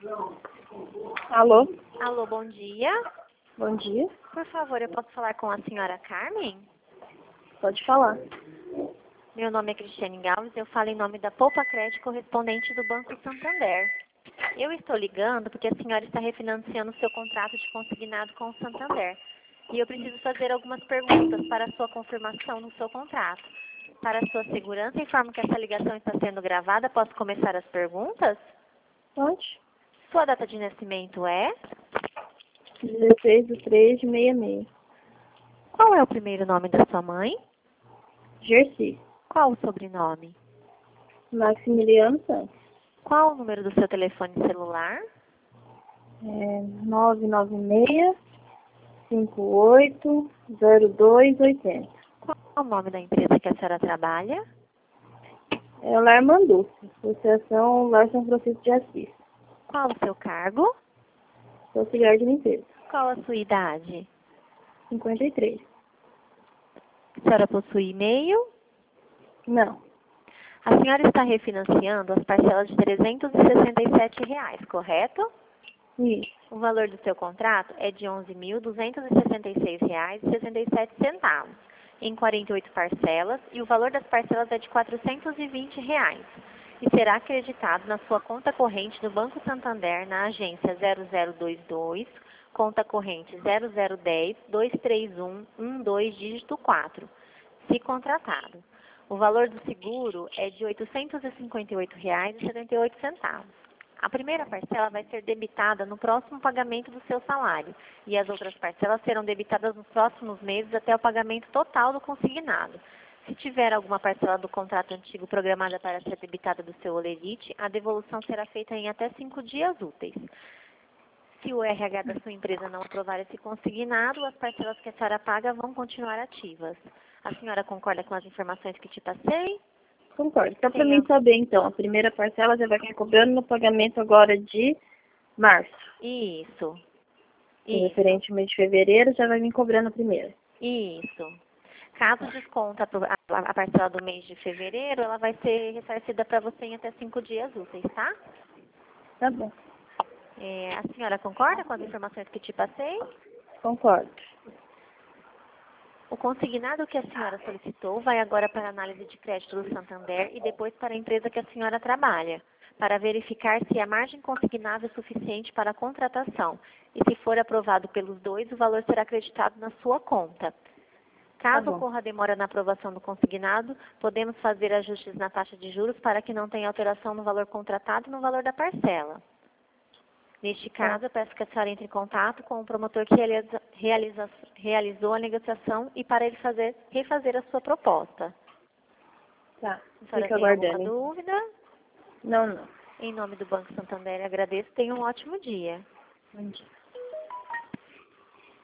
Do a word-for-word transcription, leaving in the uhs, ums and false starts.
Alô? Alô, bom dia. Bom dia. Por favor, eu posso falar com a senhora Carmen? Pode falar. Meu nome é Cristiane Galves, eu falo em nome da Poupa Crédito correspondente do Banco Santander. Eu estou ligando porque a senhora está refinanciando o seu contrato de consignado com o Santander. E eu preciso fazer algumas perguntas para a sua confirmação no seu contrato. Para a sua segurança, informo que essa ligação está sendo gravada. Posso começar as perguntas? Pode. Sua data de nascimento é? dezesseis de três de sessenta e seis. Qual é o primeiro nome da sua mãe? Jersey. Qual o sobrenome? Maximiliano Santos. Qual o número do seu telefone celular? É nove nove seis, cinco oito, zero dois oito zero. Qual o nome da empresa que a senhora trabalha? É o Lar Manduca, Associação Lar São Francisco de Assis. Qual o seu cargo? Sou auxiliar de limpeza. Qual a sua idade? cinquenta e três. A senhora possui e-mail? Não. A senhora está refinanciando as parcelas de trezentos e sessenta e sete reais, correto? Isso. O valor do seu contrato é de onze mil duzentos e sessenta e seis reais e sessenta e sete centavos, em quarenta e oito parcelas, e o valor das parcelas é de quatrocentos e vinte reais, e será acreditado na sua conta corrente do Banco Santander na agência zero zero dois dois, conta corrente zero zero um zero, dois três um, um dois, dígito quatro, se contratado. O valor do seguro é de oitocentos e cinquenta e oito reais e setenta e oito centavos. A primeira parcela vai ser debitada no próximo pagamento do seu salário e as outras parcelas serão debitadas nos próximos meses até o pagamento total do consignado. Se tiver alguma parcela do contrato antigo programada para ser debitada do seu holerite, a devolução será feita em até cinco dias úteis. Se o R H da sua empresa não aprovar esse consignado, as parcelas que a senhora paga vão continuar ativas. A senhora concorda com as informações que te passei? Concordo. Só para Tem mim a- saber, então, a primeira parcela já vai ficar cobrando no pagamento agora de março. Isso. E Isso. referente ao mês de fevereiro, já vai vir cobrando a primeira. Isso. Caso desconta a a parcela do mês de fevereiro, ela vai ser ressarcida para você em até cinco dias úteis, tá? Tá bom. É, a senhora concorda com as informações que te passei? Concordo. O consignado que a senhora solicitou vai agora para a análise de crédito do Santander e depois para a empresa que a senhora trabalha, para verificar se a margem consignável é suficiente para a contratação. E se for aprovado pelos dois, o valor será acreditado na sua conta. Caso Tá bom. ocorra demora na aprovação do consignado, podemos fazer ajustes na taxa de juros para que não tenha alteração no valor contratado e no valor da parcela. Neste caso, eu peço que a senhora entre em contato com o promotor que realiza, realiza, realizou a negociação e para ele fazer, refazer a sua proposta. Tá. A senhora Fica tem alguma aguardando. Hein? dúvida? Não, não. Em nome do Banco Santander, agradeço. Tenha um ótimo dia. Bom dia.